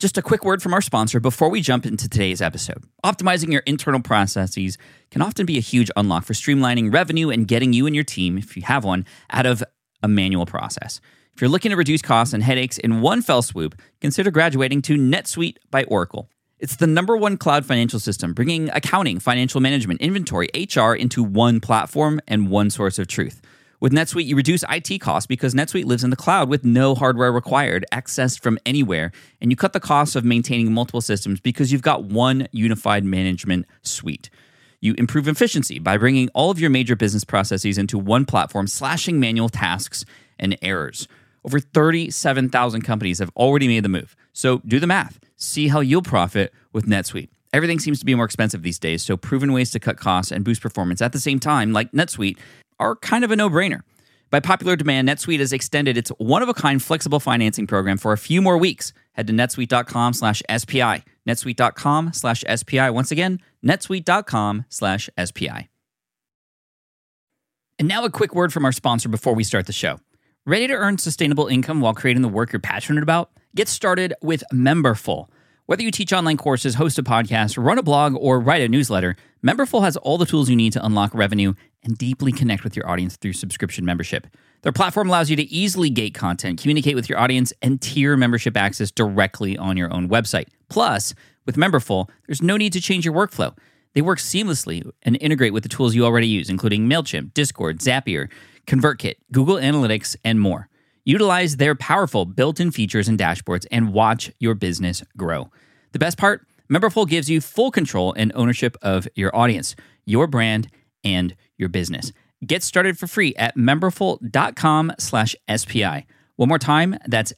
Just a quick word from our sponsor before we jump into today's episode. Optimizing your internal processes can often be a huge unlock for streamlining revenue and getting you and your team, if you have one, out of a manual process. If you're looking to reduce costs and headaches in one fell swoop, consider graduating to NetSuite by Oracle. It's the #1 cloud financial system, bringing accounting, financial management, inventory, HR into one platform and one source of truth. With NetSuite, you reduce IT costs because NetSuite lives in the cloud with no hardware required, accessed from anywhere, and you cut the costs of maintaining multiple systems because you've got one unified management suite. You improve efficiency by bringing all of your major business processes into one platform, slashing manual tasks and errors. Over 37,000 companies have already made the move. So do the math. See how you'll profit with NetSuite. Everything seems to be more expensive these days, so proven ways to cut costs and boost performance at the same time, like NetSuite, are kind of a no-brainer. By popular demand, NetSuite has extended its one-of-a-kind flexible financing program for a few more weeks. Head to netsuite.com/SPI. netsuite.com/SPI. Once again, netsuite.com/SPI. And now a quick word from our sponsor before we start the show. Ready to earn sustainable income while creating the work you're passionate about? Get started with Memberful. Whether you teach online courses, host a podcast, run a blog, or write a newsletter, Memberful has all the tools you need to unlock revenue and deeply connect with your audience through subscription membership. Their platform allows you to easily gate content, communicate with your audience, and tier membership access directly on your own website. Plus, with Memberful, there's no need to change your workflow. They work seamlessly and integrate with the tools you already use, including MailChimp, Discord, Zapier, ConvertKit, Google Analytics, and more. Utilize their powerful built-in features and dashboards and watch your business grow. The best part? Memberful gives you full control and ownership of your audience, your brand, and your business. Get started for free at memberful.com/SPI. One more time, that's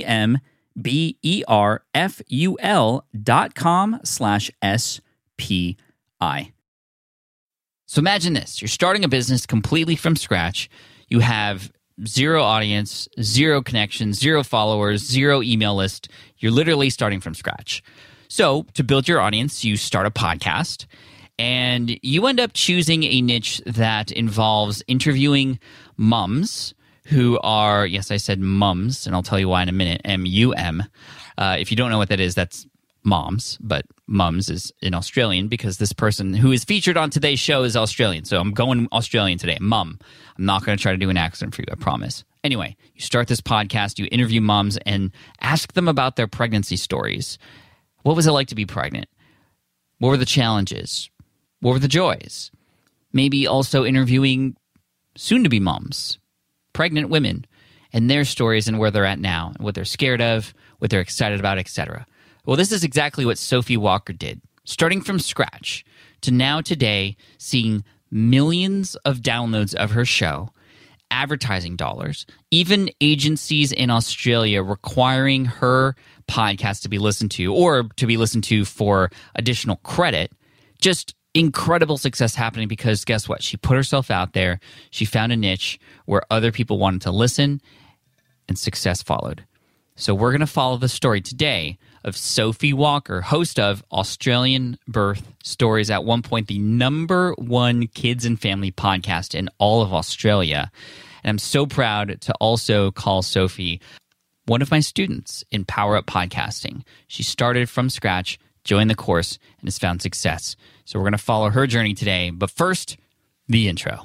memberful.com/SPI. So imagine this. You're starting a business completely from scratch. You have zero audience, zero connections, zero followers, zero email list. You're literally starting from scratch. So to build your audience, you start a podcast, and you end up choosing a niche that involves interviewing moms who are, yes, I said mums, and I'll tell you why in a minute, M-U-M. If you don't know what that is, that's moms, but mums is in Australian because this person who is featured on today's show is Australian. So I'm going Australian today, mum. I'm not going to try to do an accent for you, I promise. Anyway, you start this podcast, you interview moms and ask them about their pregnancy stories. What was it like to be pregnant? What were the challenges? What were the joys? Maybe also interviewing soon-to-be moms, pregnant women, and their stories and where they're at now, and what they're scared of, what they're excited about, etc. Well, this is exactly what Sophie Walker did. Starting from scratch to now today seeing millions of downloads of her show, advertising dollars, even agencies in Australia requiring her podcast to be listened to or to be listened to for additional credit. Just incredible success happening because guess what? She put herself out there. She found a niche where other people wanted to listen and success followed. So we're going to follow the story today of Sophie Walker, host of Australian Birth Stories, at one point the #1 kids and family podcast in all of Australia. And I'm so proud to also call Sophie one of my students in Power Up Podcasting. She started from scratch, joined the course, and has found success. So we're going to follow her journey today. But first, the intro.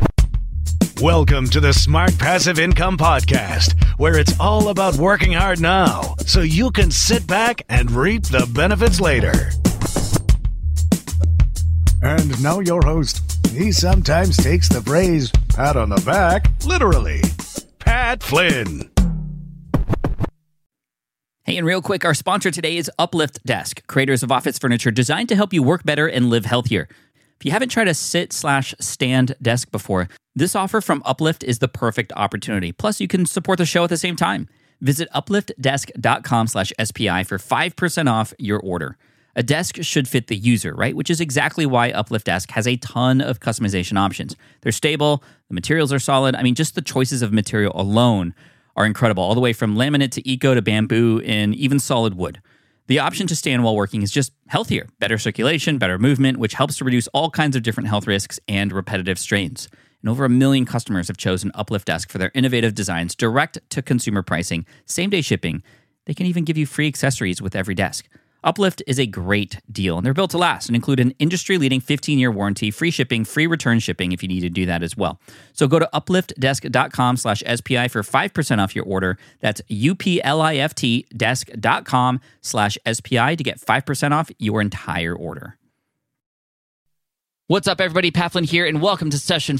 Welcome to the Smart Passive Income Podcast, where it's all about working hard now so you can sit back and reap the benefits later. And now your host. He sometimes takes the phrase pat on the back literally. Pat Flynn. Hey, and real quick, our sponsor today is Uplift Desk, creators of office furniture designed to help you work better and live healthier. If you haven't tried a sit/stand desk before, this offer from Uplift is the perfect opportunity. Plus, you can support the show at the same time. Visit upliftdesk.com/SPI for 5% off your order. A desk should fit the user, right? Which is exactly why Uplift Desk has a ton of customization options. They're stable, the materials are solid. I mean, just the choices of material alone are incredible, all the way from laminate to eco to bamboo and even solid wood. The option to stand while working is just healthier, better circulation, better movement, which helps to reduce all kinds of different health risks and repetitive strains. And over 1 million customers have chosen Uplift Desk for their innovative designs, direct-to-consumer pricing, same-day shipping, They can even give you free accessories with every desk. Uplift is a great deal, and they're built to last and include an industry-leading 15-year warranty, free shipping, free return shipping if you need to do that as well. So go to upliftdesk.com/SPI for 5% off your order. That's upliftdesk.com/SPI to get 5% off your entire order. What's up, everybody? Pat Flynn here, and welcome to session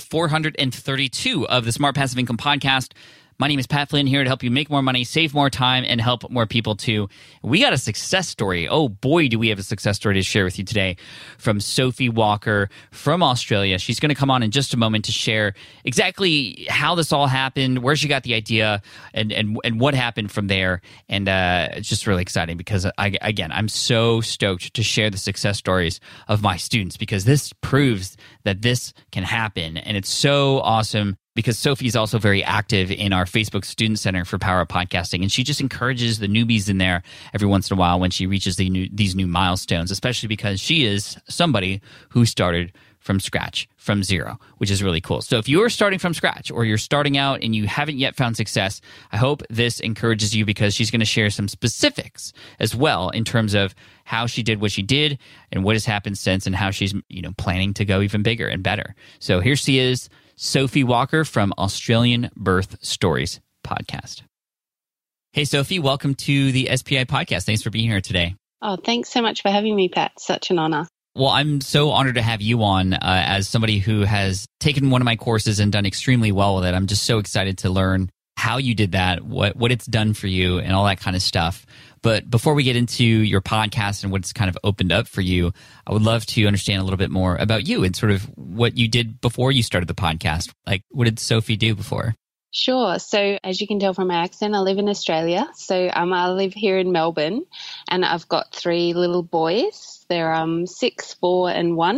432 of the Smart Passive Income Podcast. My name is Pat Flynn, here to help you make more money, save more time, and help more people too. We got a success story. Oh boy, do we have a success story to share with you today from Sophie Walker from Australia. She's going to come on in just a moment to share exactly how this all happened, where she got the idea, and what happened from there. And it's just really exciting because, I'm so stoked to share the success stories of my students because this proves that this can happen. And it's so awesome because Sophie is also very active in our Facebook Student Center for Power Up Podcasting, and she just encourages the newbies in there every once in a while when she reaches these new milestones, especially because she is somebody who started from scratch, from zero, which is really cool. So if you're starting from scratch or you're starting out and you haven't yet found success, I hope this encourages you because she's going to share some specifics as well in terms of how she did what she did and what has happened since and how she's planning to go even bigger and better. So here she is, Sophie Walker from Australian Birth Stories podcast. Hey, Sophie, welcome to the SPI podcast. Thanks for being here today. Oh, thanks so much for having me, Pat. Such an honor. Well, I'm so honored to have you on as somebody who has taken one of my courses and done extremely well with it. I'm just so excited to learn how you did that, what it's done for you, and all that kind of stuff. But before we get into your podcast and what's kind of opened up for you, I would love to understand a little bit more about you and sort of what you did before you started the podcast. Like, what did Sophie do before? Sure. So as you can tell from my accent, I live in Australia. So I live here in Melbourne, and I've got 3 little boys. They're 6, 4, and 1.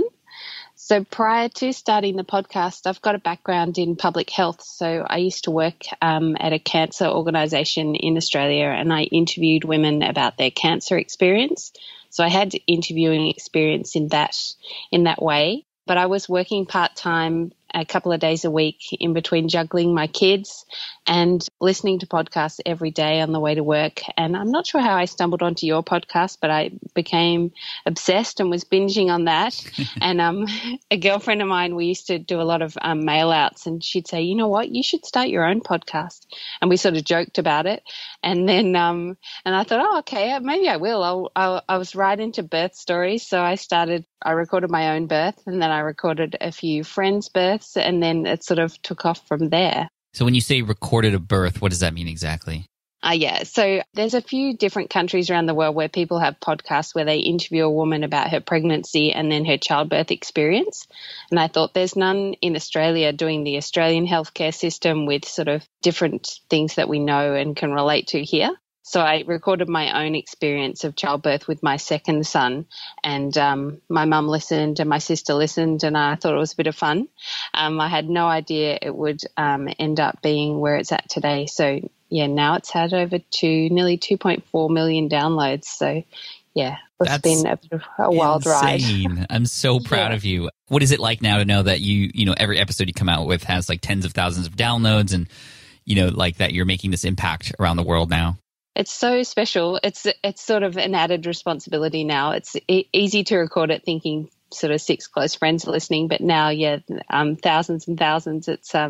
So prior to starting the podcast, I've got a background in public health. So I used to work at a cancer organisation in Australia, and I interviewed women about their cancer experience. So I had interviewing experience in that way. But I was working part-time a couple of days a week in between juggling my kids and listening to podcasts every day on the way to work. And I'm not sure how I stumbled onto your podcast, but I became obsessed and was binging on that. And a girlfriend of mine, we used to do a lot of mail outs, and she'd say, you know what, you should start your own podcast. And we sort of joked about it. And then and I thought, oh, okay, maybe I will. I was right into birth stories. So I recorded my own birth, and then I recorded a few friends' births, and then it sort of took off from there. So when you say recorded a birth, what does that mean exactly? Yeah. So there's a few different countries around the world where people have podcasts where they interview a woman about her pregnancy and then her childbirth experience. And I thought there's none in Australia doing the Australian healthcare system with sort of different things that we know and can relate to here. So I recorded my own experience of childbirth with my second son, and my mum listened and my sister listened, and I thought it was a bit of fun. I had no idea it would end up being where it's at today. So, yeah, now it's had over nearly 2.4 million downloads. So, yeah, it's been a bit of a wild ride. I'm so proud of you. What is it like now to know that you every episode you come out with has like tens of thousands of downloads and, like that you're making this impact around the world now? It's so special. It's sort of an added responsibility now. It's easy to record it thinking sort of 6 close friends are listening, but now, thousands and thousands.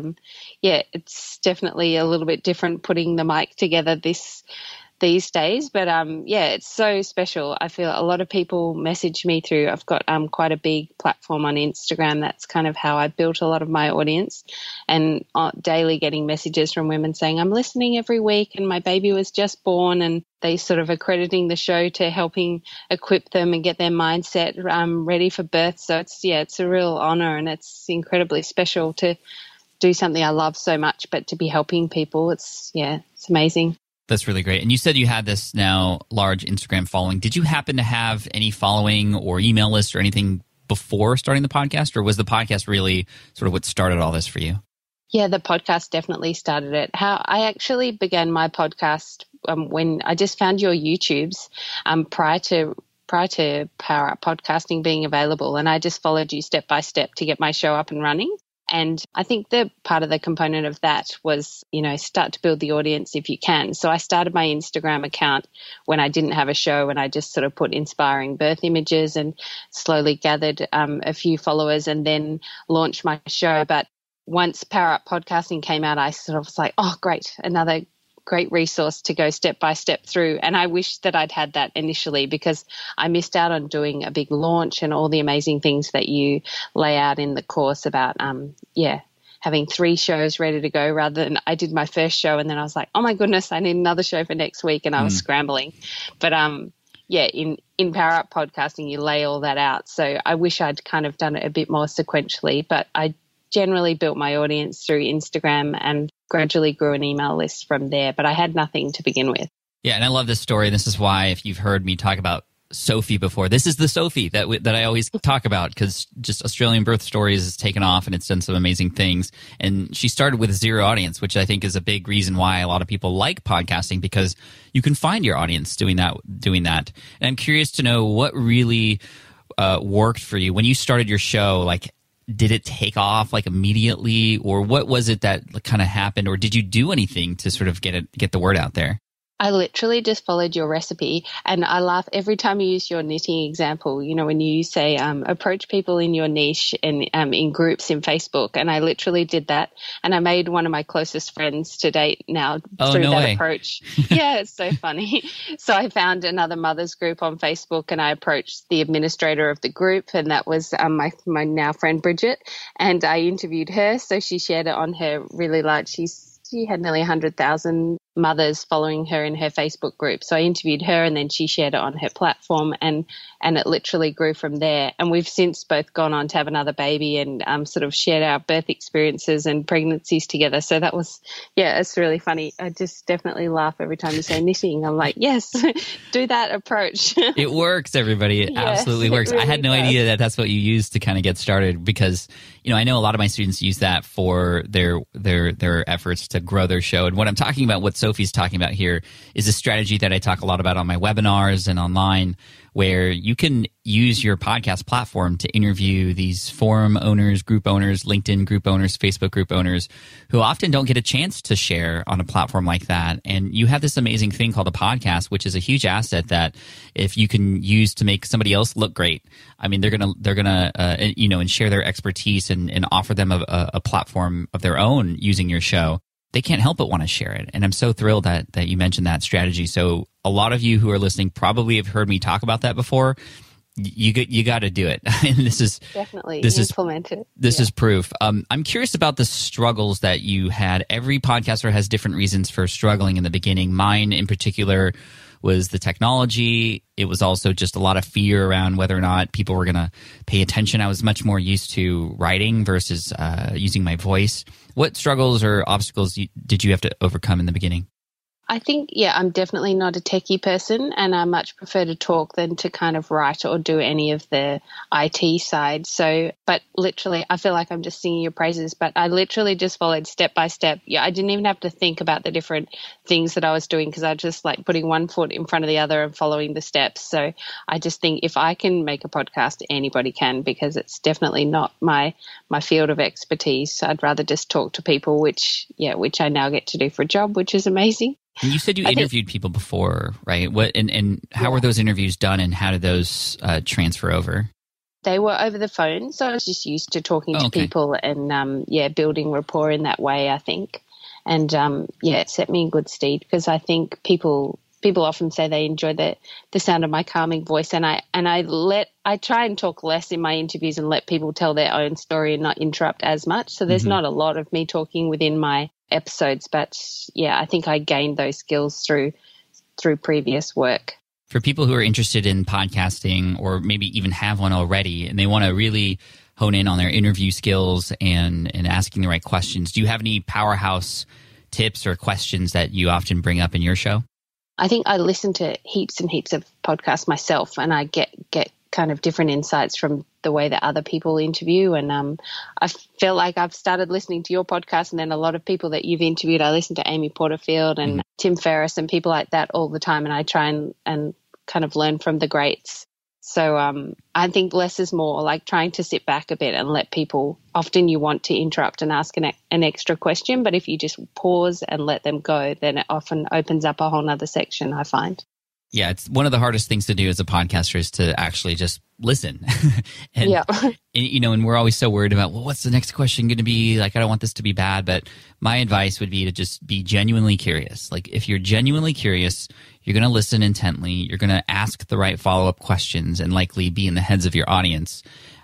It's definitely a little bit different putting the mic together these days, but it's so special. I feel a lot of people message me through. I've got quite a big platform on Instagram. That's kind of how I built a lot of my audience, and daily getting messages from women saying, I'm listening every week and my baby was just born, and they sort of accrediting the show to helping equip them and get their mindset ready for birth. So it's a real honor, and it's incredibly special to do something I love so much, but to be helping people, it's amazing. That's really great. And you said you had this now large Instagram following. Did you happen to have any following or email list or anything before starting the podcast, or was the podcast really sort of what started all this for you? Yeah, the podcast definitely started it. How I actually began my podcast when I just found your YouTubes prior to Power Up Podcasting being available, and I just followed you step by step to get my show up and running. And I think the part of the component of that was, start to build the audience if you can. So I started my Instagram account when I didn't have a show, and I just sort of put inspiring birth images and slowly gathered a few followers and then launched my show. But once Power Up Podcasting came out, I sort of was like, oh, great, another great resource to go step by step through. And I wish that I'd had that initially, because I missed out on doing a big launch and all the amazing things that you lay out in the course about, having 3 shows ready to go, rather than I did my first show and then I was like, oh my goodness, I need another show for next week. And I was scrambling. But in Power Up Podcasting, you lay all that out. So I wish I'd kind of done it a bit more sequentially, but I generally built my audience through Instagram and gradually grew an email list from there, but I had nothing to begin with. Yeah, and I love this story. This is why, if you've heard me talk about Sophie before, this is the Sophie that I always talk about, because just Australian Birth Stories has taken off and it's done some amazing things. And she started with 0 audience, which I think is a big reason why a lot of people like podcasting, because you can find your audience doing that. And I'm curious to know what really worked for you when you started your show. Like, did it take off like immediately, or what was it that kind of happened, or did you do anything to sort of get the word out there? I literally just followed your recipe, and I laugh every time you use your knitting example, when you say approach people in your niche and in groups in Facebook, and I literally did that, and I made one of my closest friends to date now through that approach. Yeah, it's so funny. So I found another mothers group on Facebook, and I approached the administrator of the group, and that was my now friend Bridget, and I interviewed her, so she shared it on her really large, she had nearly 100,000 mothers following her in her Facebook group. So I interviewed her, and then she shared it on her platform, and it literally grew from there. And we've since both gone on to have another baby and sort of shared our birth experiences and pregnancies together. So that was, it's really funny. I just definitely laugh every time you say knitting. I'm like, yes, do that approach. It works, everybody. It absolutely works. Really I had no idea that that's what you used to kind of get started, because, I know a lot of my students use that for their efforts to grow their show. And what I'm talking about, what Sophie's talking about here, is a strategy that I talk a lot about on my webinars and online, where you can use your podcast platform to interview these forum owners, group owners, LinkedIn group owners, Facebook group owners, who often don't get a chance to share on a platform like that. And you have this amazing thing called a podcast, which is a huge asset that if you can use to make somebody else look great, I mean, they're gonna and share their expertise and offer them a platform of their own using your show. They can't help but want to share it. And I'm so thrilled that you mentioned that strategy. So a lot of you who are listening probably have heard me talk about that before. You got to do it. And this is implement it. This is proof. I'm curious about the struggles that you had. Every podcaster has different reasons for struggling in the beginning. Mine in particular was the technology. It was also just a lot of fear around whether or not people were going to pay attention. I was much more used to writing versus using my voice. What struggles or obstacles did you have to overcome in the beginning? I think, I'm definitely not a techie person, and I much prefer to talk than to kind of write or do any of the IT side. So, but literally, I feel like I'm just singing your praises, but I literally just followed step by step. Yeah, I didn't even have to think about the different things that I was doing, because I just like putting one foot in front of the other and following the steps. So I just think if I can make a podcast, anybody can, because it's definitely not my field of expertise. I'd rather just talk to people, which I now get to do for a job, which is amazing. And you said you interviewed people before, right? What and how were those interviews done, and how did those transfer over? They were over the phone, so I was just used to talking to people and building rapport in that way, I think. And it set me in good stead, because I think people often say they enjoy the sound of my calming voice, and I try and talk less in my interviews and let people tell their own story and not interrupt as much. So there's not a lot of me talking within my episodes, but I think I gained those skills through previous work. For people who are interested in podcasting, or maybe even have one already, and they want to really hone in on their interview skills and asking the right questions, do you have any powerhouse tips or questions that you often bring up in your show? I think I listen to heaps and heaps of podcasts myself, and I get kind of different insights from the way that other people interview. And I feel like I've started listening to your podcast, and then a lot of people that you've interviewed, I listen to Amy Porterfield and Tim Ferriss and people like that all the time, and I try and kind of learn from the greats. So I think less is more, like trying to sit back a bit and let people, often you want to interrupt and ask an extra question, but if you just pause and let them go, then it often opens up a whole nother section, I find. Yeah, it's one of the hardest things to do as a podcaster is to actually just listen. And, yeah. and we're always so worried about, well, what's the next question going to be? Like, I don't want this to be bad. But my advice would be to just be genuinely curious. Like, if you're genuinely curious, you're going to listen intently. You're going to ask the right follow-up questions and likely be in the heads of your audience.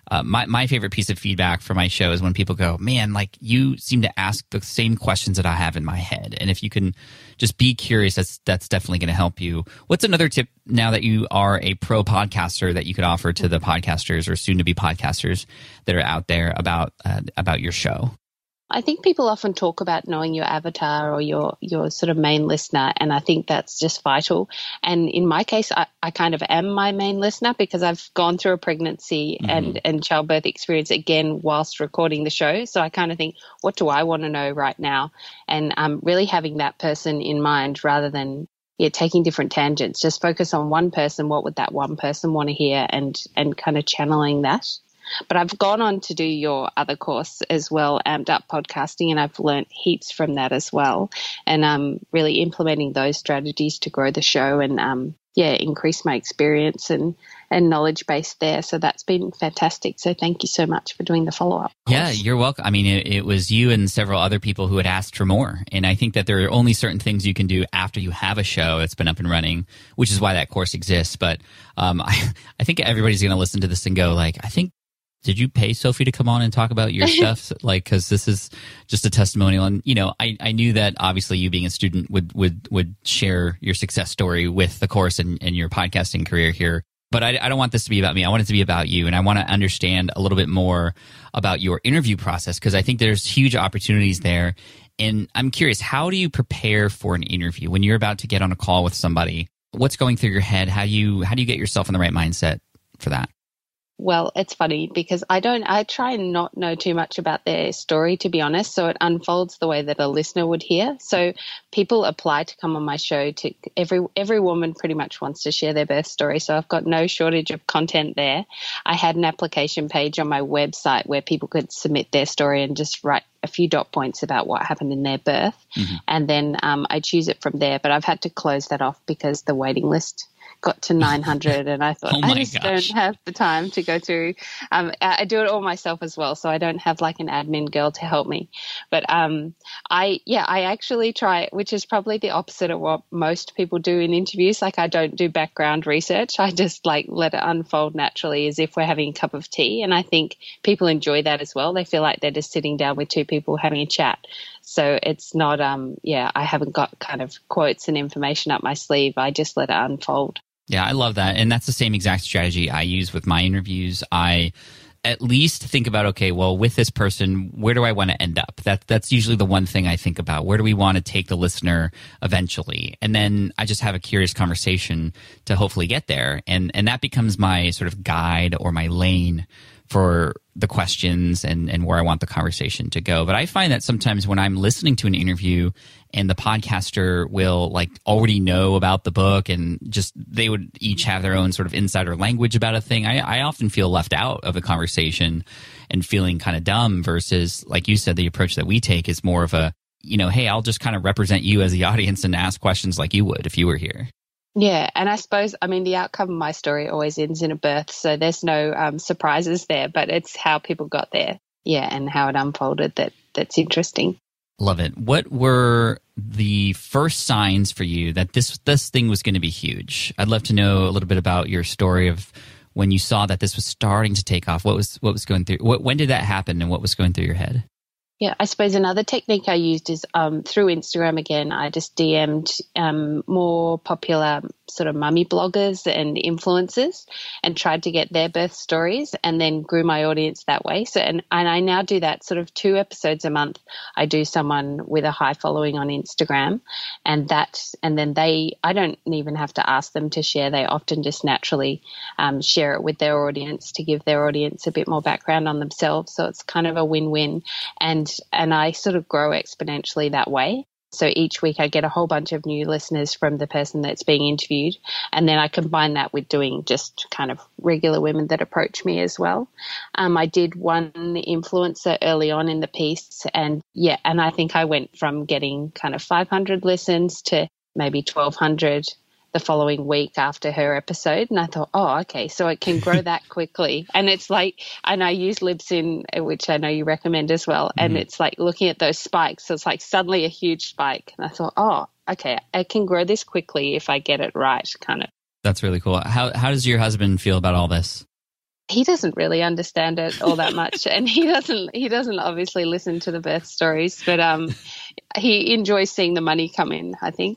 My favorite piece of feedback for my show is when people go, man, like you seem to ask the same questions that I have in my head. And if you can just be curious, that's definitely going to help you. What's another tip now that you are a pro podcaster that you could offer to the podcasters or soon to be podcasters that are out there about your show? I think people often talk about knowing your avatar or your sort of main listener, and I think that's just vital. And in my case, I kind of am my main listener because I've gone through a pregnancy and childbirth experience again whilst recording the show. So I kind of think, what do I want to know right now? And really having that person in mind rather than taking different tangents. Just focus on one person. What would that one person want to hear, and kind of channeling that. But I've gone on to do your other course as well, Amped Up Podcasting, and I've learnt heaps from that as well. And I'm really implementing those strategies to grow the show and, increase my experience and knowledge base there. So that's been fantastic. So thank you so much for doing the follow-up course. Yeah, you're welcome. I mean, it was you and several other people who had asked for more. And I think that there are only certain things you can do after you have a show that's been up and running, which is why that course exists. But I think everybody's going to listen to this and go like, did you pay Sophie to come on and talk about your stuff? Like, because this is just a testimonial. And, I knew that obviously you being a student would share your success story with the course and your podcasting career here. But I don't want this to be about me. I want it to be about you. And I want to understand a little bit more about your interview process because I think there's huge opportunities there. And I'm curious, how do you prepare for an interview when you're about to get on a call with somebody? What's going through your head? How do you get yourself in the right mindset for that? Well, it's funny because I try and not know too much about their story, to be honest. So it unfolds the way that a listener would hear. So people apply to come on my show to every woman pretty much wants to share their birth story. So I've got no shortage of content there. I had an application page on my website where people could submit their story and just write a few dot points about what happened in their birth. Mm-hmm. And then I choose it from there. But I've had to close that off because the waiting list got to 900 and I thought I just don't have the time to go through. I do it all myself as well, so I don't have like an admin girl to help me. But I actually try, which is probably the opposite of what most people do in interviews. Like I don't do background research. I just like let it unfold naturally as if we're having a cup of tea. And I think people enjoy that as well. They feel like they're just sitting down with two people having a chat. So it's not, I haven't got kind of quotes and information up my sleeve. I just let it unfold. Yeah, I love that. And that's the same exact strategy I use with my interviews. I at least think about, okay, well, with this person, where do I want to end up? That's usually the one thing I think about. Where do we want to take the listener eventually? And then I just have a curious conversation to hopefully get there. And that becomes my sort of guide or my lane for the questions and where I want the conversation to go. But I find that sometimes when I'm listening to an interview and the podcaster will like already know about the book and just they would each have their own sort of insider language about a thing, I often feel left out of a conversation and feeling kind of dumb versus, like you said, the approach that we take is more of a, hey, I'll just kind of represent you as the audience and ask questions like you would if you were here. Yeah, and I suppose, the outcome of my story always ends in a birth, so there's no surprises there, but it's how people got there, and how it unfolded that's interesting. Love it. What were the first signs for you that this thing was going to be huge? I'd love to know a little bit about your story of when you saw that this was starting to take off. What was going through? When did that happen, and what was going through your head? Yeah, I suppose another technique I used is through Instagram again. I just DM'd more popular sort of mummy bloggers and influencers and tried to get their birth stories and then grew my audience that way. So and I now do that sort of 2 episodes a month. I do someone with a high following on Instagram and then I don't even have to ask them to share. They often just naturally share it with their audience to give their audience a bit more background on themselves. So it's kind of a win-win and I sort of grow exponentially that way. So each week I get a whole bunch of new listeners from the person that's being interviewed. And then I combine that with doing just kind of regular women that approach me as well. I did one influencer early on in the piece. And I think I went from getting kind of 500 listens to maybe 1,200 the following week after her episode. And I thought, oh, okay, so it can grow that quickly. And it's like, and I use Libsyn, which I know you recommend as well. And it's like looking at those spikes. So it's like suddenly a huge spike. And I thought, oh, okay, I can grow this quickly if I get it right, kind of. That's really cool. How does your husband feel about all this? He doesn't really understand it all that much, and he doesn't obviously listen to the birth stories, but he enjoys seeing the money come in, I think.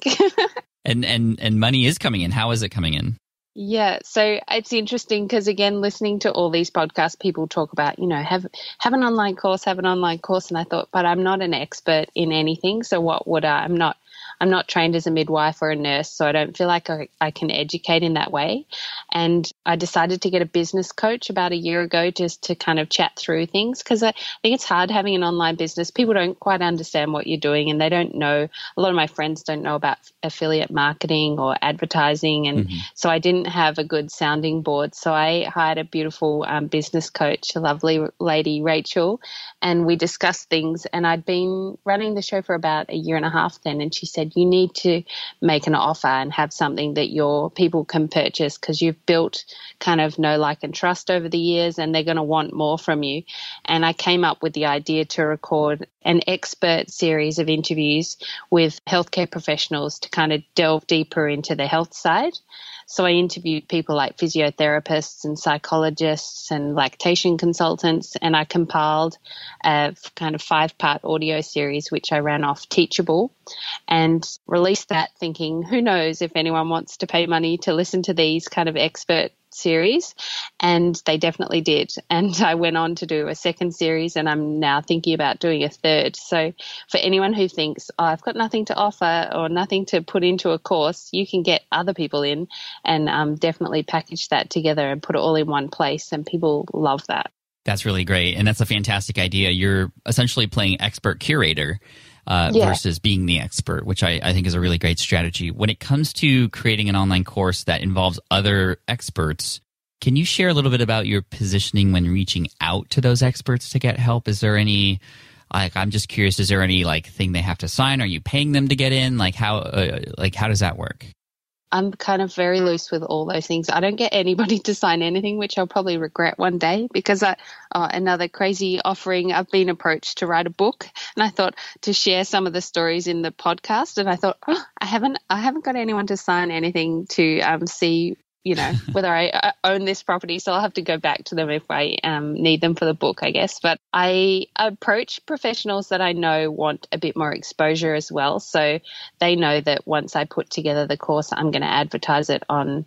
And money is coming in. How is it coming in? Yeah, so it's interesting because, again, listening to all these podcasts, people talk about, have an online course, have an online course. And I thought, but I'm not an expert in anything. So what would I'm not trained as a midwife or a nurse, so I don't feel like I can educate in that way. And I decided to get a business coach about a year ago just to kind of chat through things, because I think it's hard having an online business. People don't quite understand what you're doing, and they don't know. A lot of my friends don't know about affiliate marketing or advertising, and so I didn't have a good sounding board. So I hired a beautiful business coach, a lovely lady, Rachel, and we discussed things. And I'd been running the show for about a year and a half then, and she said, you need to make an offer and have something that your people can purchase, because you've built kind of know, like, and trust over the years, and they're going to want more from you. And I came up with the idea to record an expert series of interviews with healthcare professionals to kind of delve deeper into the health side. So I interviewed people like physiotherapists and psychologists and lactation consultants, and I compiled a kind of 5-part audio series, which I ran off Teachable, and released that thinking, who knows if anyone wants to pay money to listen to these kind of expert series. And they definitely did. And I went on to do a second series, and I'm now thinking about doing a third. So for anyone who thinks, oh, I've got nothing to offer or nothing to put into a course, you can get other people in and definitely package that together and put it all in one place. And people love that. That's really great. And that's a fantastic idea. You're essentially playing expert curator versus being the expert, which I think is a really great strategy. When it comes to creating an online course that involves other experts, can you share a little bit about your positioning when reaching out to those experts to get help? Is there any, I'm just curious, is there any thing they have to sign? Are you paying them to get in? How does that work? I'm kind of very loose with all those things. I don't get anybody to sign anything, which I'll probably regret one day, because another crazy offering, I've been approached to write a book, and I thought to share some of the stories in the podcast, and I thought, I haven't got anyone to sign anything to see whether I own this property. So I'll have to go back to them if I need them for the book, I guess. But I approach professionals that I know want a bit more exposure as well. So they know that once I put together the course, I'm going to advertise it on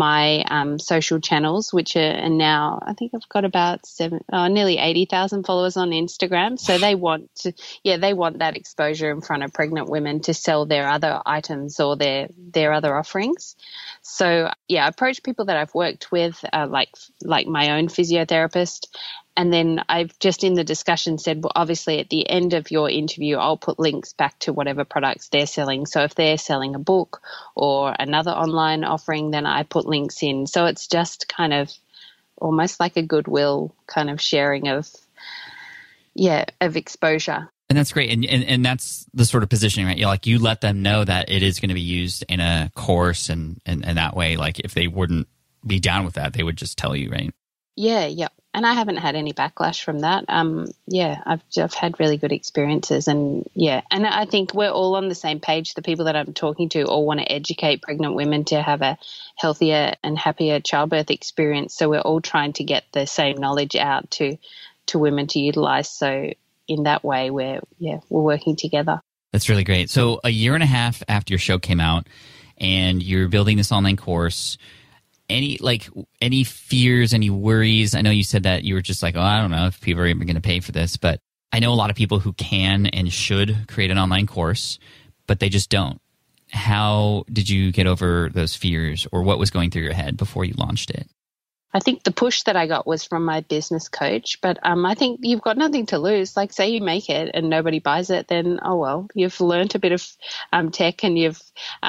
my social channels, which are now, I think I've got about nearly 80,000 followers on Instagram. So they want that exposure in front of pregnant women to sell their other items or their other offerings. So I approach people that I've worked with, like my own physiotherapist. And then I've just in the discussion said, well, obviously at the end of your interview, I'll put links back to whatever products they're selling. So if they're selling a book or another online offering, then I put links in. So it's just kind of almost like a goodwill kind of sharing of exposure. And that's great. And that's the sort of positioning, right? You let them know that it is going to be used in a course, and that way, if they wouldn't be down with that, they would just tell you, right? Yeah. And I haven't had any backlash from that. I've had really good experiences, and I think we're all on the same page. The people that I'm talking to all want to educate pregnant women to have a healthier and happier childbirth experience. So we're all trying to get the same knowledge out to women to utilize. So in that way, we're working together. That's really great. So a year and a half after your show came out and you're building this online course, any fears, any worries? I know you said that you were just I don't know if people are even going to pay for this, but I know a lot of people who can and should create an online course, but they just don't. How did you get over those fears, or what was going through your head before you launched it? I think the push that I got was from my business coach, but I think you've got nothing to lose. Like, say you make it and nobody buys it, then, oh, well, you've learnt a bit of tech and you've,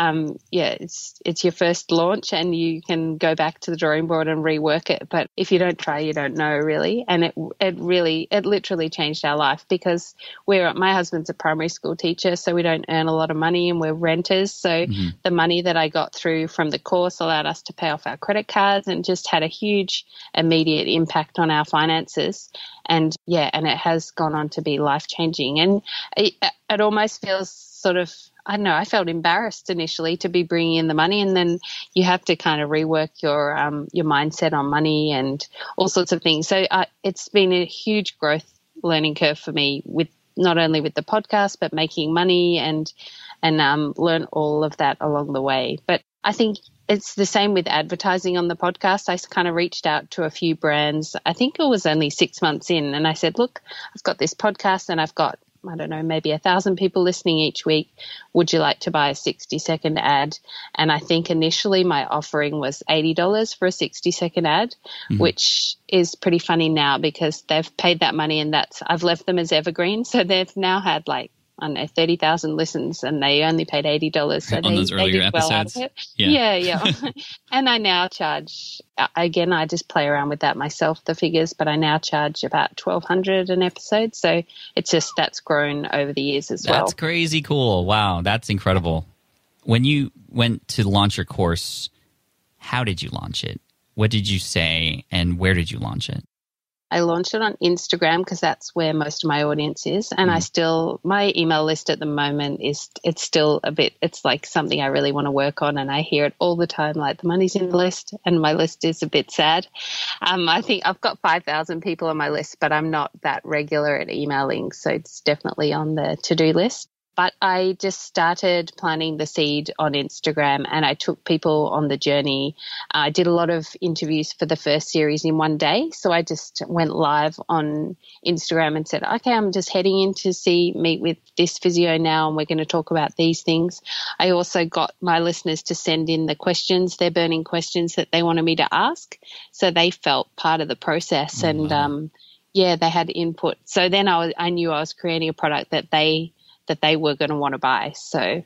it's your first launch and you can go back to the drawing board and rework it. But if you don't try, you don't know, really. And it literally changed our life, because my husband's a primary school teacher, so we don't earn a lot of money and we're renters. So the money that I got through from the course allowed us to pay off our credit cards and just had a huge immediate impact on our finances. And it has gone on to be life-changing. And it almost feels sort of, I don't know, I felt embarrassed initially to be bringing in the money, and then you have to kind of rework your mindset on money and all sorts of things. So it's been a huge growth learning curve for me, with not only with the podcast, but making money and learn all of that along the way. But I think it's the same with advertising on the podcast. I kind of reached out to a few brands. I think it was only 6 months in, and I said, look, I've got this podcast and I've got, I don't know, maybe 1,000 people listening each week. Would you like to buy a 60-second ad? And I think initially my offering was $80 for a 60-second ad, which is pretty funny now because they've paid that money, and I've left them as evergreen. So they've now had like, I don't know, 30,000 listens, and they only paid $80. So on those earlier did well episodes. Out of it. Yeah. And I now charge, again, I just play around with that myself, the figures, but I now charge about $1,200 an episode. So that's grown over the years as well. That's crazy cool. Wow, that's incredible. When you went to launch your course, how did you launch it? What did you say, and where did you launch it? I launched it on Instagram because that's where most of my audience is. And my email list at the moment it's still it's like something I really want to work on. And I hear it all the time, like the money's in the list, and my list is a bit sad. I think I've got 5,000 people on my list, but I'm not that regular at emailing. So it's definitely on the to-do list. But I just started planting the seed on Instagram, and I took people on the journey. I did a lot of interviews for the first series in one day. So I just went live on Instagram and said, okay, I'm just heading in to meet with this physio now, and we're going to talk about these things. I also got my listeners to send in the questions, their burning questions that they wanted me to ask. So they felt part of the process, and they had input. So then I knew I was creating a product that they were going to want to buy. So,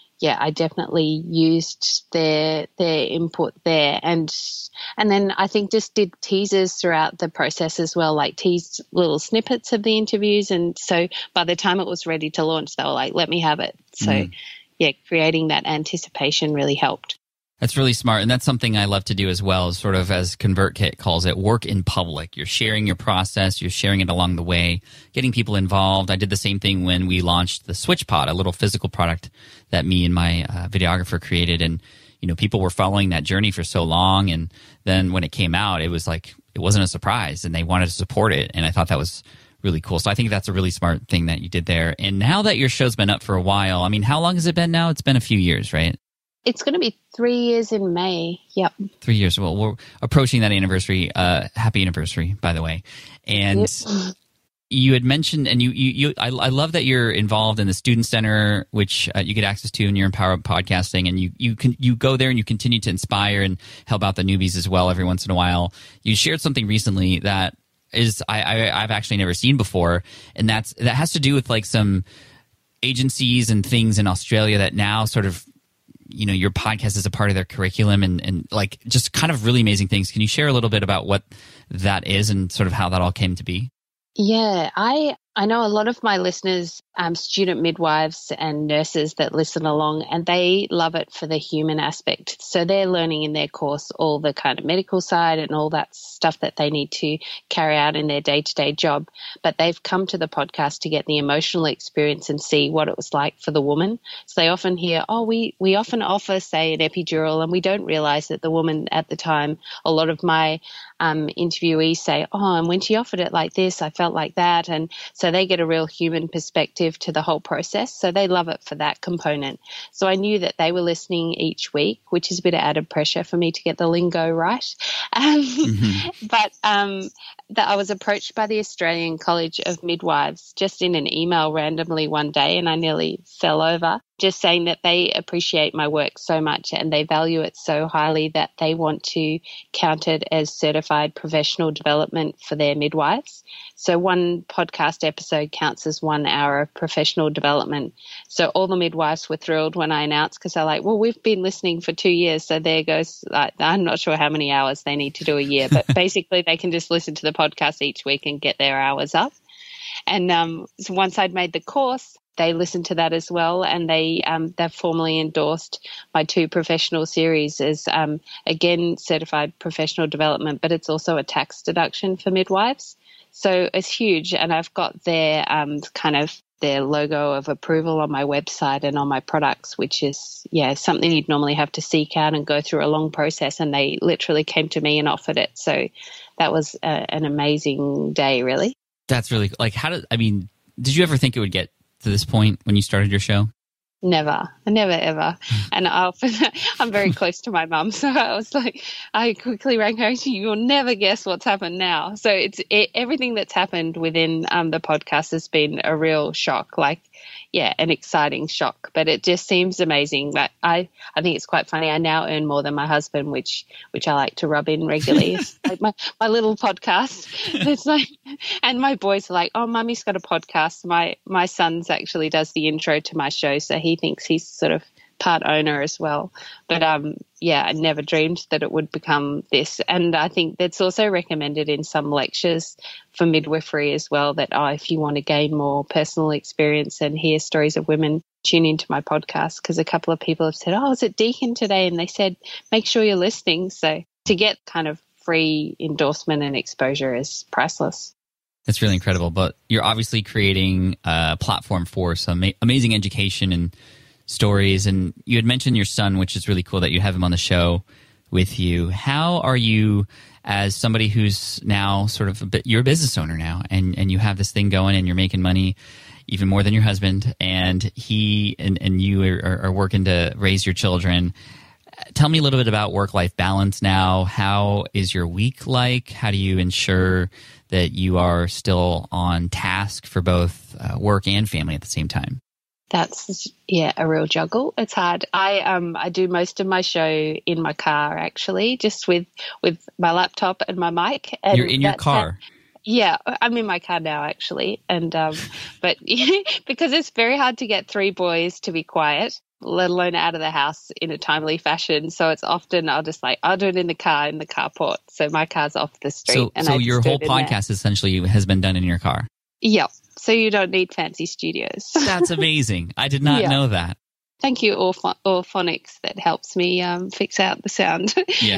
I definitely used their input there. And then I think just did teasers throughout the process as well, like teased little snippets of the interviews. And so by the time it was ready to launch, they were like, let me have it. So, creating that anticipation really helped. That's really smart, and that's something I love to do as well, sort of as ConvertKit calls it, work in public. You're sharing your process, you're sharing it along the way, getting people involved. I did the same thing when we launched the SwitchPod, a little physical product that me and my videographer created, and people were following that journey for so long, and then when it came out, it was like it wasn't a surprise, and they wanted to support it, and I thought that was really cool. So I think that's a really smart thing that you did there. And now that your show's been up for a while, I mean, how long has it been now? It's been a few years, right? It's going to be 3 years in May. Yep. 3 years. Well, we're approaching that anniversary. Happy anniversary, by the way. And you had mentioned, and I love that you're involved in the Student Center, which you get access to in your Empower Podcasting, and you go there and you continue to inspire and help out the newbies as well every once in a while. You shared something recently that is I've actually never seen before, and that has to do with like some agencies and things in Australia that now sort of, your podcast is a part of their curriculum and like just kind of really amazing things. Can you share a little bit about what that is and sort of how that all came to be? Yeah, I know a lot of my listeners, student midwives and nurses that listen along, and they love it for the human aspect. So they're learning in their course all the kind of medical side and all that stuff that they need to carry out in their day-to-day job. But they've come to the podcast to get the emotional experience and see what it was like for the woman. So they often hear, we often offer, say, an epidural, and we don't realize that the woman at the time, a lot of my interviewees say, and when she offered it like this, I felt like that. And so they get a real human perspective to the whole process. So they love it for that component. So I knew that they were listening each week, which is a bit of added pressure for me to get the lingo right. But that I was approached by the Australian College of Midwives just in an email randomly one day, and I nearly fell over. just saying that they appreciate my work so much and they value it so highly that they want to count it as certified professional development for their midwives. So one podcast episode counts as 1 hour of professional development. So all the midwives were thrilled when I announced, because they're like, well, we've been listening for 2 years. So there goes, I'm not sure how many hours they need to do a year, but basically they can just listen to the podcast each week and get their hours up. And so once I'd made the course, they listened to that as well, and they've formally endorsed my 2 professional series as, again, certified professional development, but it's also a tax deduction for midwives. So it's huge, and I've got their their logo of approval on my website and on my products, which is, something you'd normally have to seek out and go through a long process, and they literally came to me and offered it. So that was an amazing day, really. That's really, did you ever think it would get to this point when you started your show? Never, ever. And I'm very close to my mum, so I was like, I quickly rang her. You'll never guess what's happened now. So everything that's happened within the podcast has been a real shock, an exciting shock. But it just seems amazing. That I think it's quite funny. I now earn more than my husband, which I like to rub in regularly. It's like my little podcast. It's like, and my boys are like, oh, Mummy's got a podcast. My son's actually does the intro to my show, so he thinks he's sort of part owner as well. But I never dreamed that it would become this. And I think that's also recommended in some lectures for midwifery as well, that if you want to gain more personal experience and hear stories of women, tune into my podcast, because a couple of people have said, oh, I was at Deakin today, and they said, make sure you're listening. So to get kind of free endorsement and exposure is priceless. That's really incredible. But you're obviously creating a platform for some amazing education and stories. And you had mentioned your son, which is really cool that you have him on the show with you. How are you, as somebody who's now sort of you're a business owner now, and you have this thing going and you're making money even more than your husband, and he and you are working to raise your children. Tell me a little bit about work-life balance now. How is your week like? How do you ensure that you are still on task for both work and family at the same time? That's a real juggle. It's hard. I do most of my show in my car, actually, just with my laptop and my mic. And you're in your car? Yeah, I'm in my car now, actually. And but because it's very hard to get 3 boys to be quiet, let alone out of the house in a timely fashion. So it's often I'll do it in the carport. So my car's off the street. So your whole podcast essentially has been done in your car? Yeah. So you don't need fancy studios. That's amazing. I did not know that. Thank you, Orphonics, that helps me fix out the sound. Yeah.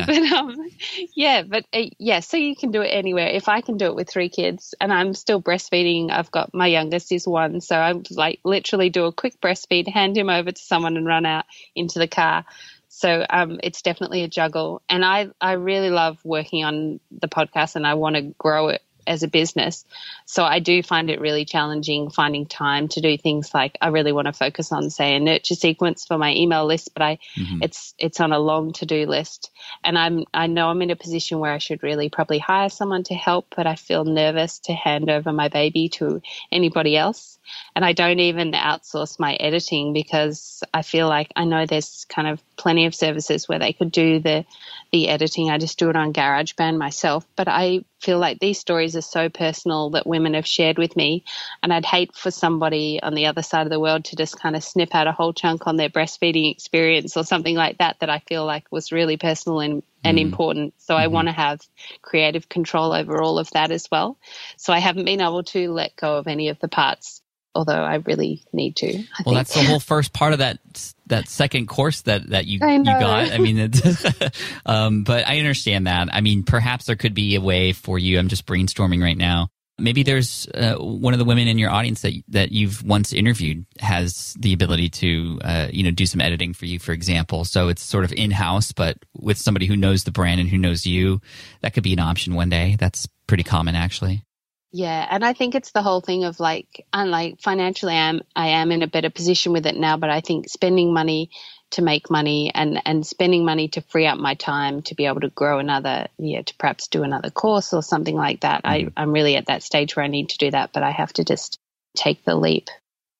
So you can do it anywhere. If I can do it with 3 kids, and I'm still breastfeeding, I've got my youngest is 1, so I literally do a quick breastfeed, hand him over to someone, and run out into the car. So it's definitely a juggle, and I really love working on the podcast, and I want to grow it as a business. So I do find it really challenging finding time to do things like I really want to focus on, say, a nurture sequence for my email list, but it's on a long to-do list. And I know I'm in a position where I should really probably hire someone to help, but I feel nervous to hand over my baby to anybody else. And I don't even outsource my editing, because I feel like I know there's kind of plenty of services where they could do the editing. I just do it on GarageBand myself. But I feel like these stories are so personal that women have shared with me, and I'd hate for somebody on the other side of the world to just kind of snip out a whole chunk on their breastfeeding experience or something like that I feel like was really personal and important. So I want to have creative control over all of that as well. So I haven't been able to let go of any of the parts, although I really need to. Well, that's the whole first part of that second course that you got. I mean, but I understand that. I mean, perhaps there could be a way for you. I'm just brainstorming right now. Maybe there's one of the women in your audience that you've once interviewed has the ability to do some editing for you, for example. So it's sort of in-house, but with somebody who knows the brand and who knows you. That could be an option one day. That's pretty common, actually. Yeah, and I think it's the whole thing of financially I am in a better position with it now, but I think spending money to make money and spending money to free up my time to be able to grow to perhaps do another course or something like that. I'm really at that stage where I need to do that, but I have to just take the leap.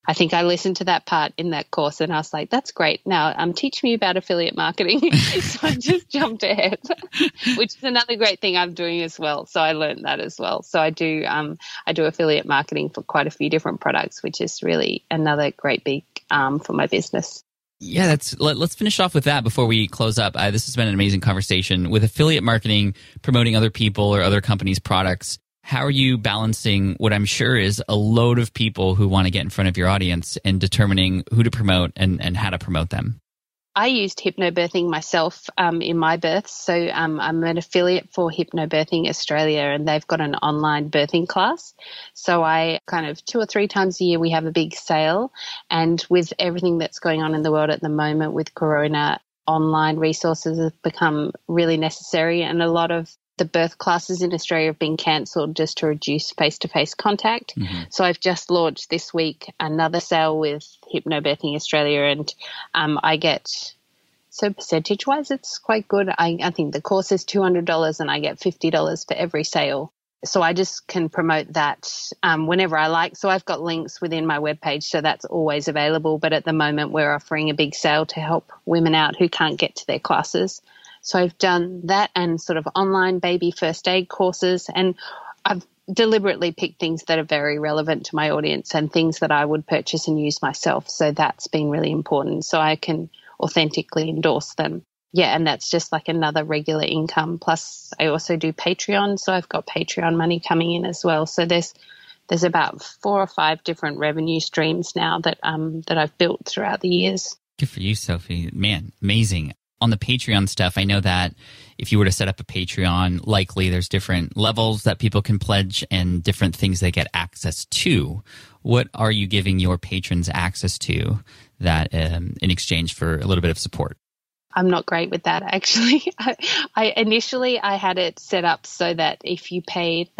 I think I listened to that part in that course and I was like, that's great. Now teach me about affiliate marketing. So I just jumped ahead, which is another great thing I'm doing as well. So I learned that as well. So I do affiliate marketing for quite a few different products, which is really another great big for my business. Yeah, let's finish off with that before we close up. This has been an amazing conversation. With affiliate marketing, promoting other people or other companies' products, how are you balancing what I'm sure is a load of people who want to get in front of your audience and determining who to promote and how to promote them? I used hypnobirthing myself in my births. So I'm an affiliate for Hypnobirthing Australia, and they've got an online birthing class. So I kind of 2 or 3 times a year we have a big sale. And with everything that's going on in the world at the moment with Corona, online resources have become really necessary. And a lot of the birth classes in Australia have been cancelled just to reduce face-to-face contact. Mm-hmm. So I've just launched this week another sale with Hypnobirthing Australia, and I get, so percentage-wise, it's quite good. I think the course is $200 and I get $50 for every sale. So I just can promote that whenever I like. So I've got links within my webpage, so that's always available. But at the moment, we're offering a big sale to help women out who can't get to their classes. So I've done that and sort of online baby first aid courses, and I've deliberately picked things that are very relevant to my audience and things that I would purchase and use myself. So that's been really important, so I can authentically endorse them. Yeah, and that's just like another regular income. Plus I also do Patreon, so I've got Patreon money coming in as well. So there's about 4 or 5 different revenue streams now that I've built throughout the years. Good for you, Sophie. Man, amazing. On the Patreon stuff, I know that if you were to set up a Patreon, likely there's different levels that people can pledge and different things they get access to. What are you giving your patrons access to that in exchange for a little bit of support? I'm not great with that, actually. I initially had it set up so that if you paid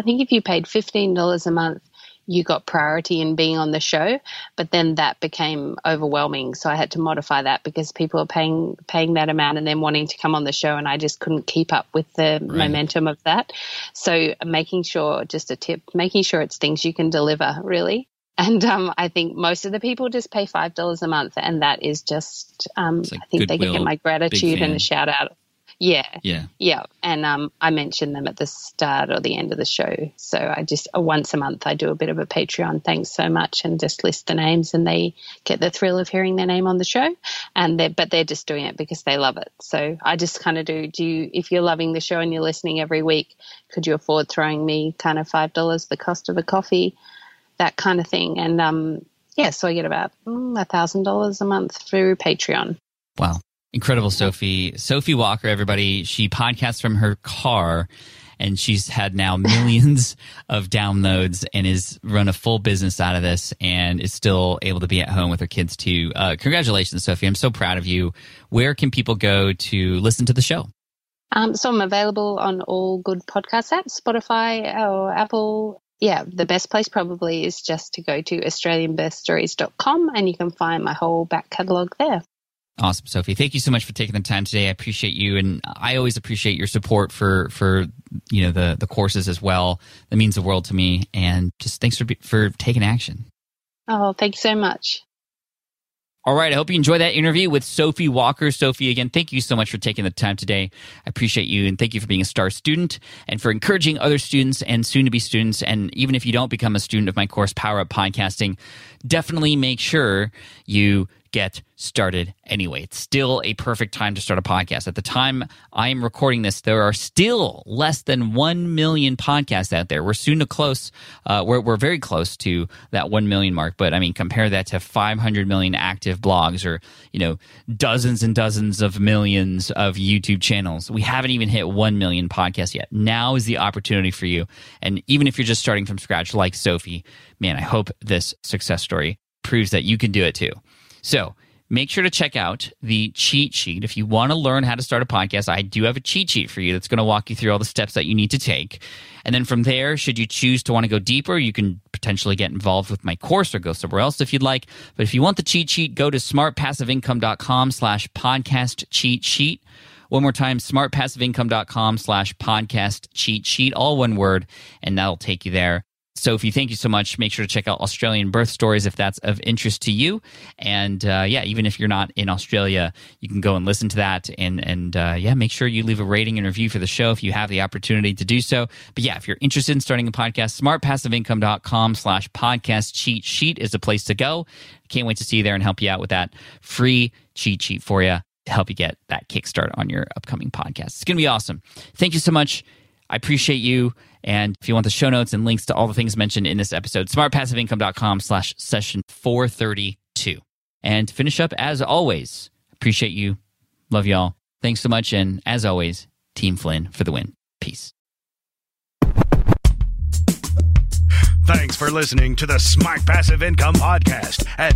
$15 a month, you got priority in being on the show, but then that became overwhelming. So I had to modify that because people are paying that amount and then wanting to come on the show, and I just couldn't keep up with the momentum of that. So making sure it's things you can deliver, really. And I think most of the people just pay $5 a month, and that is just, I think they get my gratitude and a shout out. Yeah. And I mention them at the start or the end of the show. So I just once a month I do a bit of a Patreon thanks so much and just list the names, and they get the thrill of hearing their name on the show. But they're just doing it because they love it. So I just kind of if you're loving the show and you're listening every week, could you afford throwing me kind of $5, the cost of a coffee, that kind of thing. And so I get about $1,000 a month through Patreon. Wow. Incredible, Sophie. Sophie Walker, everybody. She podcasts from her car, and she's had now millions of downloads and is run a full business out of this and is still able to be at home with her kids too. Congratulations, Sophie. I'm so proud of you. Where can people go to listen to the show? So I'm available on all good podcast apps, Spotify or Apple. Yeah, the best place probably is just to go to australianbirthstories.com, and you can find my whole back catalogue there. Awesome, Sophie. Thank you so much for taking the time today. I appreciate you, and I always appreciate your support for the courses as well. That means the world to me, and just thanks for taking action. Oh, thanks so much. All right, I hope you enjoyed that interview with Sophie Walker. Sophie, again, thank you so much for taking the time today. I appreciate you, and thank you for being a star student and for encouraging other students and soon-to-be students. And even if you don't become a student of my course, Power Up Podcasting, definitely make sure you get started anyway. It's still a perfect time to start a podcast. At the time I am recording this, there are still less than 1 million podcasts out there. We're soon to close. We're very close to that 1 million mark. But I mean, compare that to 500 million active blogs, or dozens and dozens of millions of YouTube channels. We haven't even hit 1 million podcasts yet. Now is the opportunity for you. And even if you're just starting from scratch, like Sophie, man, I hope this success story proves that you can do it too. So make sure to check out the cheat sheet. If you want to learn how to start a podcast, I do have a cheat sheet for you that's going to walk you through all the steps that you need to take. And then from there, should you choose to want to go deeper, you can potentially get involved with my course or go somewhere else if you'd like. But if you want the cheat sheet, go to smartpassiveincome.com/podcast cheat sheet. One more time, smartpassiveincome.com/podcast cheat sheet, all one word, and that'll take you there. Sophie, thank you so much. Make sure to check out Australian Birth Stories if that's of interest to you. And even if you're not in Australia, you can go and listen to that. And make sure you leave a rating and review for the show if you have the opportunity to do so. But yeah, if you're interested in starting a podcast, smartpassiveincome.com/podcast cheat sheet is the place to go. Can't wait to see you there and help you out with that free cheat sheet for you to help you get that kickstart on your upcoming podcast. It's going to be awesome. Thank you so much. I appreciate you. And if you want the show notes and links to all the things mentioned in this episode, smartpassiveincome.com/session 432. And to finish up, as always, appreciate you. Love y'all. Thanks so much. And as always, Team Flynn for the win. Peace. Thanks for listening to the Smart Passive Income Podcast at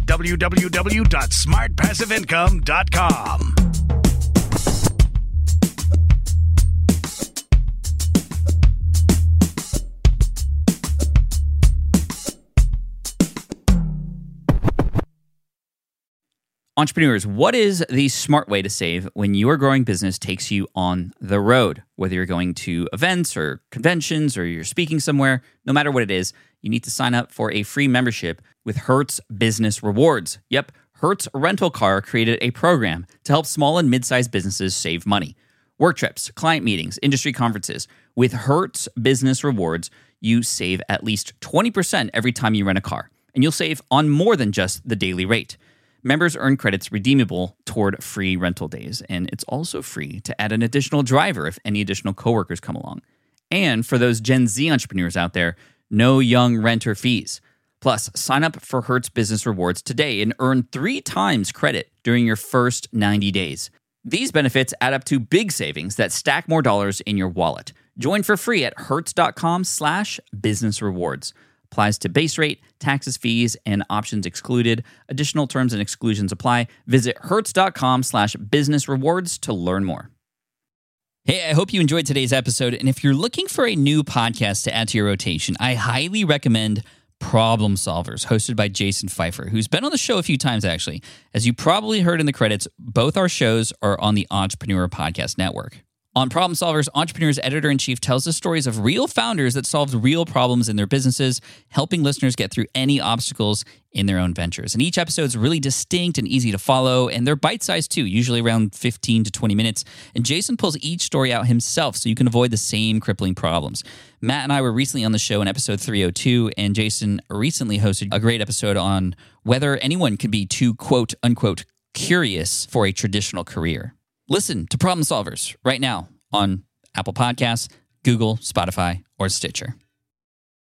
www.smartpassiveincome.com. Entrepreneurs, what is the smart way to save when your growing business takes you on the road? Whether you're going to events or conventions or you're speaking somewhere, no matter what it is, you need to sign up for a free membership with Hertz Business Rewards. Yep, Hertz Rental Car created a program to help small and mid-sized businesses save money. Work trips, client meetings, industry conferences. With Hertz Business Rewards, you save at least 20% every time you rent a car. And you'll save on more than just the daily rate. Members earn credits redeemable toward free rental days, and it's also free to add an additional driver if any additional coworkers come along. And for those Gen Z entrepreneurs out there, no young renter fees. Plus, sign up for Hertz Business Rewards today and earn 3 times credit during your first 90 days. These benefits add up to big savings that stack more dollars in your wallet. Join for free at hertz.com/business rewards. Applies to base rate, taxes, fees, and options excluded. Additional terms and exclusions apply. Visit hertz.com/business rewards to learn more. Hey, I hope you enjoyed today's episode. And if you're looking for a new podcast to add to your rotation, I highly recommend Problem Solvers, hosted by Jason Pfeiffer, who's been on the show a few times, actually. As you probably heard in the credits, both our shows are on the Entrepreneur Podcast Network. On Problem Solvers, Entrepreneur's editor-in-chief tells the stories of real founders that solved real problems in their businesses, helping listeners get through any obstacles in their own ventures. And each episode is really distinct and easy to follow, and they're bite-sized too, usually around 15 to 20 minutes. And Jason pulls each story out himself so you can avoid the same crippling problems. Matt and I were recently on the show in episode 302, and Jason recently hosted a great episode on whether anyone can be too quote-unquote curious for a traditional career. Listen to Problem Solvers right now on Apple Podcasts, Google, Spotify, or Stitcher.